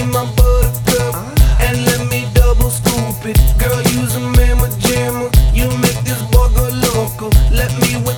my buttercup and let me double scoop it. Girl, use a mamma jammer. You make this boy go loco. Let me